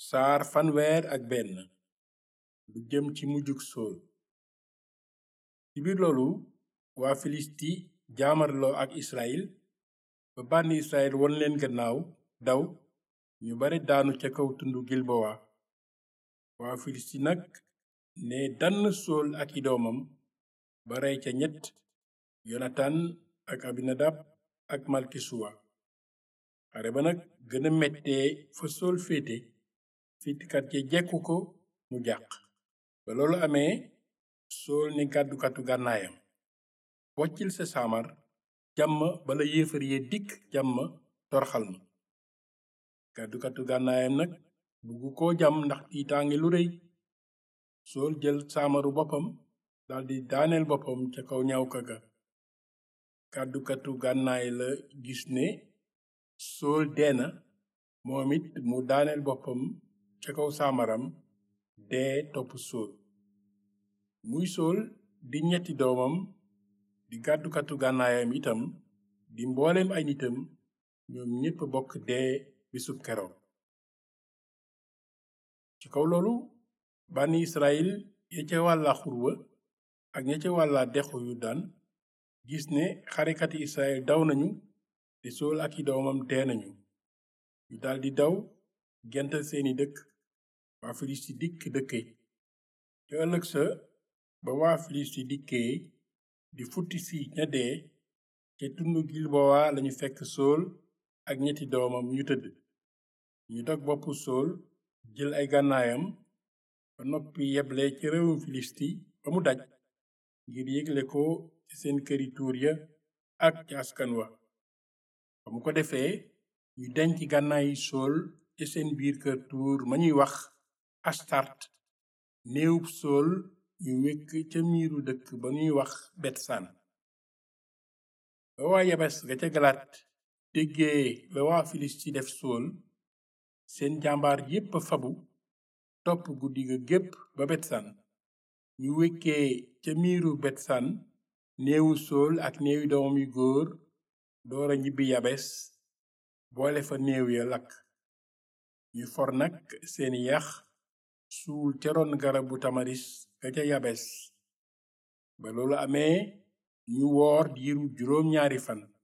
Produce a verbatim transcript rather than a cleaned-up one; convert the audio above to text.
saar fanweer ak benn lu jëm ci mujjug sool ci biir loolu waa filisti jaamarloo ak israel ba bànni israel won leen gannaaw daw ñu bare daanu ca kaw tundu gilbowa waa filisti nag ne dann sool ak i doomam ba rey ca ñett yonatan ak abinadab ak malkisuwa xare ba nag gëna mettee fa sool féete fitkat ya jekku ko mu jàq ba loolu amee sool ne gàddukatu gànnaayam boccil sa saamar jàmm bala yéefar yee dikk jàmm torxal ma gàddukatu gànnaayam nag buggu koo jàmm ndax tiitaange lu rëy sool jël saamaru boppam daldi daaneel boppam ca kaw ñawka ga gàddukatu gànnaay la gis ne sool deena moom it mu daaneel boppam ca kaw saamaram dee topp sool muy sool di ñetti doomam di gàddukatu gànnaayam itam di mbooleem ay nitam ñoom ñépp bokk dee bisub keroog ci kaw loolu bànni israel ya ca wàlla xurwa ak ña ca wàlla dexu yurdaan gis ne xarekati israel daw nañu te sool ak i doomam dee nañu ñu daldi daw gental seeni dëkk waa filisti dikk dëkke ca ëllëg sa ba waa filisti dikkee di futti si ña dee ca tundu gilbowa lañu fekk sool ak ñetti doomam ñu tëdd ñu dog boppu sool jël ay gànnaayam ba noppi yeble ci réewum filisti ba mu daj ngir yégle ko ci seen këri tuur ya ak ca askan wa ba mu ko defee ñu denc gànnaayi sool ci seen biir kër tuur ma ñuy wax astart néewub sool ñu wekk ca miiru dëkk ba ñuy wax betsan ba waa yabes ga ca galaat déggee la waa filisti def sool seen jàmbaar yépp a fabu topp guddi ga gépp ba betsan ñu wekkee ca miiru betsan néewu sool ak néewi doomam yu góor doora ñibbi yabes boole fa néew ya lakk ñu for nag seeni yax suul ca ron garabu tamaris ga ca yabes ba loolu amee ñu woor diiru juróom ñaari fan